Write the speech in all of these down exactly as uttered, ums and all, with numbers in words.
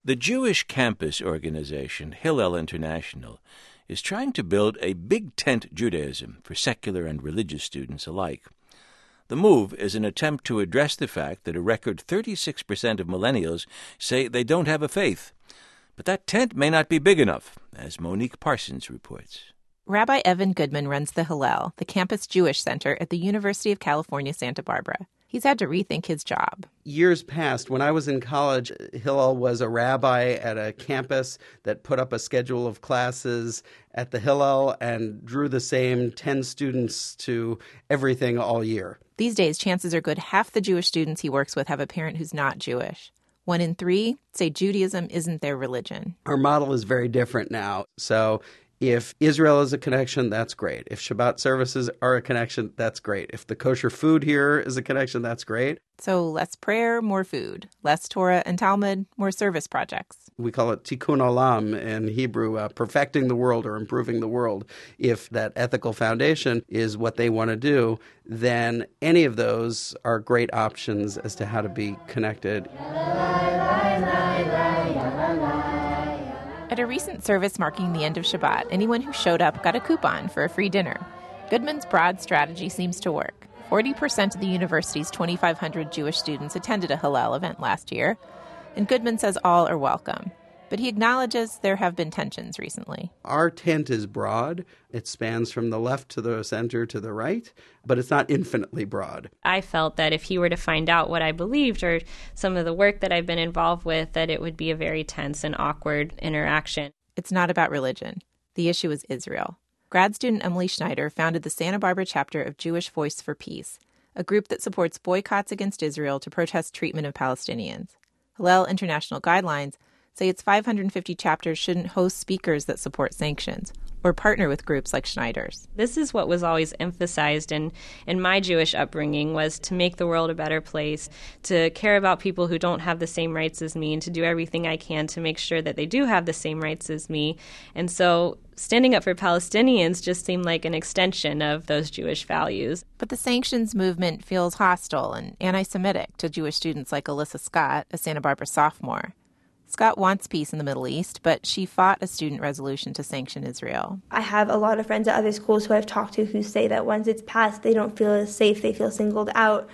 The Jewish campus organization, Hillel International, is trying to build a big tent Judaism for secular and religious students alike. The move is an attempt to address the fact that a record thirty-six percent of millennials say they don't have a faith. But that tent may not be big enough, as Monique Parsons reports. Rabbi Evan Goodman runs the Hillel, the campus Jewish center at the University of California, Santa Barbara. He's had to rethink his job. Years past, when I was in college, Hillel was a rabbi at a campus that put up a schedule of classes at the Hillel and drew the same ten students to everything all year. These days, chances are good half the Jewish students he works with have a parent who's not Jewish. One in three say Judaism isn't their religion. Our model is very different now. So if Israel is a connection, that's great. If Shabbat services are a connection, that's great. If the kosher food here is a connection, that's great. So less prayer, more food. Less Torah and Talmud, more service projects. We call it tikkun olam in Hebrew, uh, perfecting the world or improving the world. If that ethical foundation is what they want to do, then any of those are great options as to how to be connected. At a recent service marking the end of Shabbat, anyone who showed up got a coupon for a free dinner. Goodman's broad strategy seems to work. forty percent of the university's twenty-five hundred Jewish students attended a Hillel event last year, and Goodman says all are welcome. But he acknowledges there have been tensions recently. Our tent is broad. It spans from the left to the center to the right, but it's not infinitely broad. I felt that if he were to find out what I believed or some of the work that I've been involved with, that it would be a very tense and awkward interaction. It's not about religion. The issue is Israel. Grad student Emily Schneider founded the Santa Barbara chapter of Jewish Voice for Peace, a group that supports boycotts against Israel to protest treatment of Palestinians. Hillel International Guidelines say its five hundred fifty chapters shouldn't host speakers that support sanctions or partner with groups like Schneider's. This is what was always emphasized in, in my Jewish upbringing, was to make the world a better place, to care about people who don't have the same rights as me, and to do everything I can to make sure that they do have the same rights as me. And so standing up for Palestinians just seemed like an extension of those Jewish values. But the sanctions movement feels hostile and anti-Semitic to Jewish students like Alyssa Scott, a Santa Barbara sophomore. Scott wants peace in the Middle East, but she fought a student resolution to sanction Israel. I have a lot of friends at other schools who I've talked to who say that once it's passed, they don't feel as safe, they feel singled out,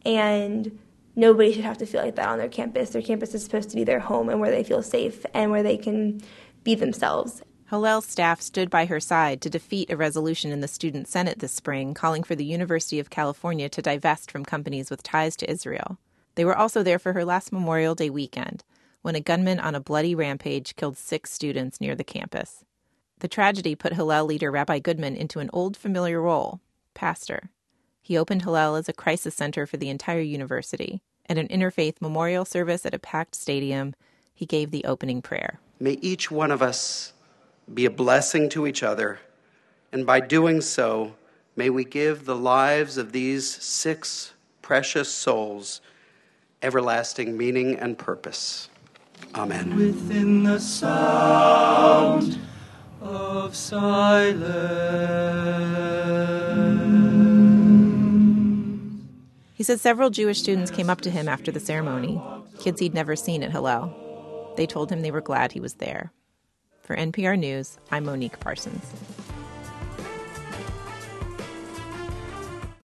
and nobody should have to feel like that on their campus. Their campus is supposed to be their home and where they feel safe and where they can be themselves. Hillel's staff stood by her side to defeat a resolution in the Student Senate this spring calling for the University of California to divest from companies with ties to Israel. They were also there for her last Memorial Day weekend, when a gunman on a bloody rampage killed six students near the campus. The tragedy put Hillel leader Rabbi Goodman into an old familiar role, pastor. He opened Hillel as a crisis center for the entire university. At an interfaith memorial service at a packed stadium, he gave the opening prayer. May each one of us be a blessing to each other, and by doing so, may we give the lives of these six precious souls everlasting meaning and purpose. Amen. Within the sound of silence. He says several Jewish students came up to him after the ceremony, kids he'd never seen at Hillel. They told him they were glad he was there. For N P R News, I'm Monique Parsons.